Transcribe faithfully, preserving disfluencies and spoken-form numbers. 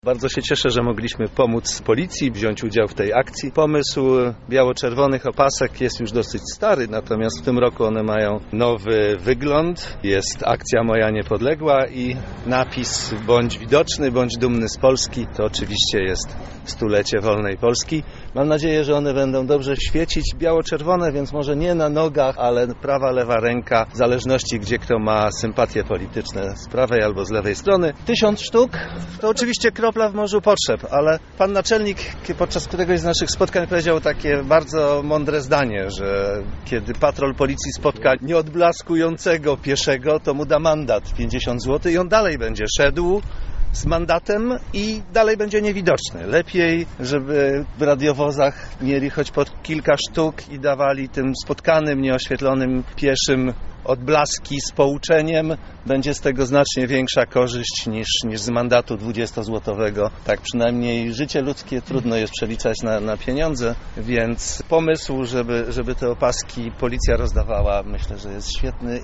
Bardzo się cieszę, że mogliśmy pomóc policji, wziąć udział w tej akcji. Pomysł biało-czerwonych opasek jest już dosyć stary, natomiast w tym roku one mają nowy wygląd. Jest akcja Moja Niepodległa i napis bądź widoczny, bądź dumny z Polski. To oczywiście jest stulecie wolnej Polski. Mam nadzieję, że one będą dobrze świecić. Biało-czerwone, więc może nie na nogach, ale prawa, lewa ręka, w zależności gdzie kto ma sympatie polityczne, z prawej albo z lewej strony. Tysiąc sztuk to oczywiście kropla w morzu potrzeb, ale pan naczelnik podczas któregoś z naszych spotkań powiedział takie bardzo mądre zdanie, że kiedy patrol policji spotka nieodblaskującego pieszego, to mu da mandat pięćdziesiąt złotych i on dalej będzie szedł z mandatem i dalej będzie niewidoczny. Lepiej, żeby w radiowozach mieli choć po kilka sztuk i dawali tym spotkanym, nieoświetlonym pieszym odblaski z pouczeniem. Będzie z tego znacznie większa korzyść niż, niż z mandatu dwudziestozłotowego. Tak przynajmniej życie ludzkie trudno jest przeliczać na, na pieniądze, więc pomysł, żeby, żeby te opaski policja rozdawała, myślę, że jest świetny